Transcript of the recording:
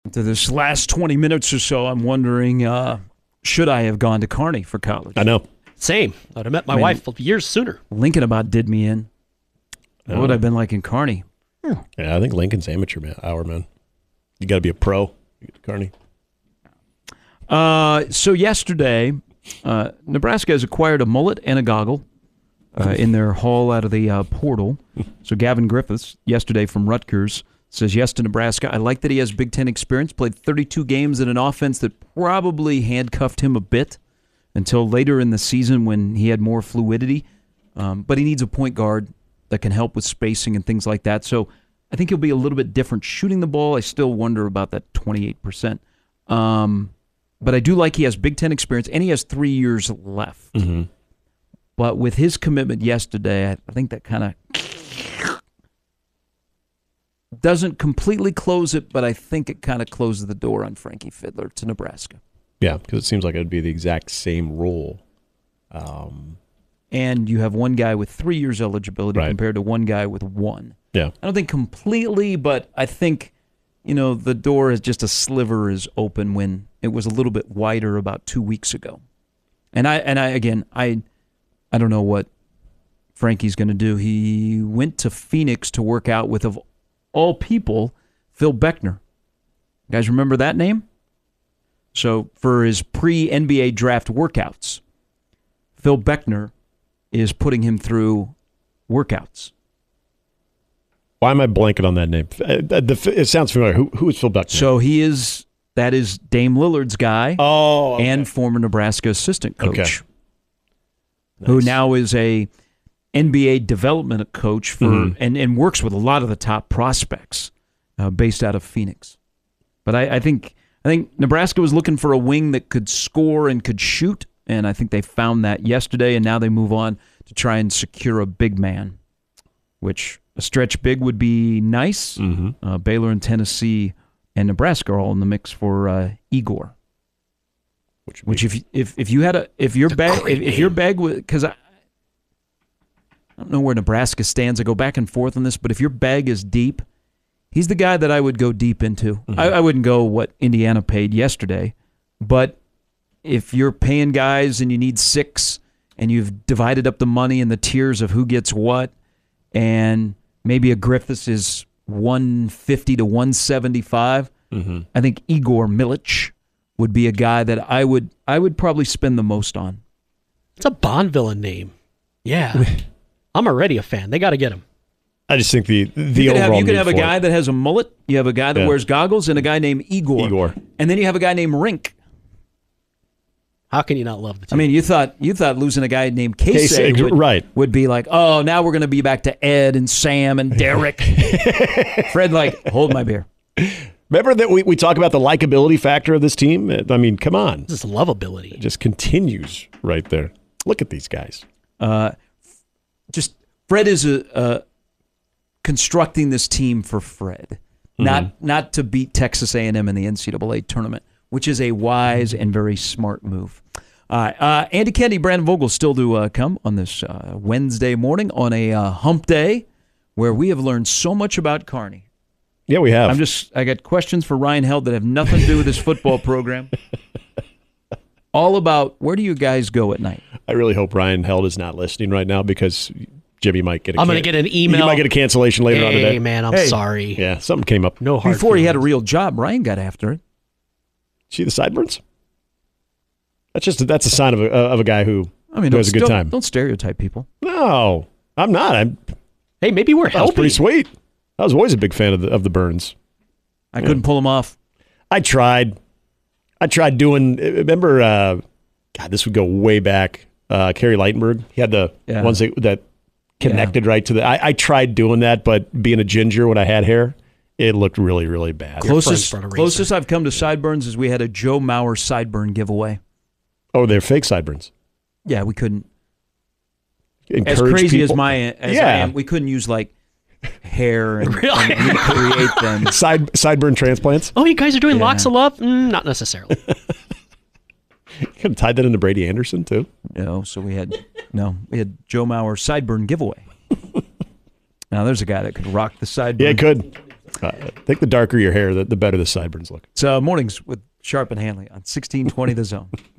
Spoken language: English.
To this last 20 minutes or so, I'm wondering, should I have gone to Kearney for college? I know. Same. I'd have met my wife years sooner. Lincoln about did me in. What would I have been like in Kearney? Yeah, I think Lincoln's amateur hour, man. You got to be a pro to get to Kearney. So yesterday, Nebraska has acquired a mullet and a goggle in their haul out of the portal. So Gavin Griffiths, yesterday from Rutgers, says yes to Nebraska. I like that he has Big Ten experience, played 32 games in an offense that probably handcuffed him a bit until later in the season when he had more fluidity. But he needs a point guard that can help with spacing and things like that. So I think he'll be a little bit different shooting the ball. I still wonder about that 28%. But I do like he has Big Ten experience, and he has 3 years left. Mm-hmm. But with his commitment yesterday, I think that kind of doesn't completely close it, but I think it kind of closes the door on Frankie Fiddler to Nebraska. Yeah, because it seems like it would be the exact same role. And you have one guy with 3 years eligibility compared to one guy with one. Yeah. I don't think completely, but I think, the door is just a sliver is open when it was a little bit wider about 2 weeks ago. And I don't know what Frankie's going to do. He went to Phoenix to work out with, of all people, Phil Beckner. You guys remember that name? So for his pre-NBA draft workouts, Phil Beckner is putting him through workouts. Why am I blanking on that name? It sounds familiar. Who is Phil Beckner? So that is Dame Lillard's guy and former Nebraska assistant coach. Okay. Nice. Who now is a NBA development coach for and works with a lot of the top prospects based out of Phoenix. But I think Nebraska was looking for a wing that could score and could shoot, and I think they found that yesterday, and now they move on to try and secure a big man, which a stretch big would be nice. Baylor and Tennessee and Nebraska are all in the mix for Igor. Which if your bag was, because I don't know where Nebraska stands. I go back and forth on this, but if your bag is deep, he's the guy that I would go deep into. I wouldn't go what Indiana paid yesterday, but if you're paying guys and you need 6 and you've divided up the money in the tiers of who gets what, and maybe a Griffiths is 150 to 175, I think Igor Milic would be a guy that I would probably spend the most on. It's a Bond villain name. Yeah. I'm already a fan. They got to get him. I just think the you overall could have a guy that has a mullet, you have a guy that wears goggles, and a guy named Igor. And then you have a guy named Rink. How can you not love the team? I mean, you thought losing a guy named Casey would be like, oh, now we're going to be back to Ed and Sam and Derek. Fred, hold my beer. Remember that we talk about the likability factor of this team? I mean, come on. This is lovability. It just continues right there. Look at these guys. Fred is constructing this team for Fred, not to beat Texas A&M in the NCAA tournament, which is a wise and very smart move. Andy Kennedy, Brandon Vogel still to come on this Wednesday morning on a hump day where we have learned so much about Kearney. Yeah, we have. I got questions for Ryan Held that have nothing to do with his football program. All about where do you guys go at night? I really hope Ryan Held is not listening right now because Jimmy might get I'm going to get an email. You might get a cancellation later on today. Hey, man, I'm sorry. Yeah, something came up. No hard Before feelings. he had a real job, Ryan got after it. See the sideburns? That's a sign of a guy who has a good time. Don't stereotype people. No, I'm not. Hey, maybe we're That was helping. pretty sweet. I was always a big fan of the burns. I couldn't pull them off. I tried doing. Remember? God, this would go way back. Kerry Lightenberg. He had the ones that connected right to the. I tried doing that, but being a ginger when I had hair, it looked really, really bad. Closest I've come to sideburns is we had a Joe Mauer sideburn giveaway. Oh, they're fake sideburns. Yeah, we couldn't. Encourage as crazy people. as I am, we couldn't use hair and recreate them. Sideburn transplants. Oh, you guys are doing locks of love? Not necessarily. You could have tied that into Brady Anderson too. No, so we had Joe Mauer sideburn giveaway. Now there's a guy that could rock the sideburn. Yeah, he could. I think the darker your hair, the better the sideburns look. It's mornings with Sharp and Hanley on 1620 The Zone.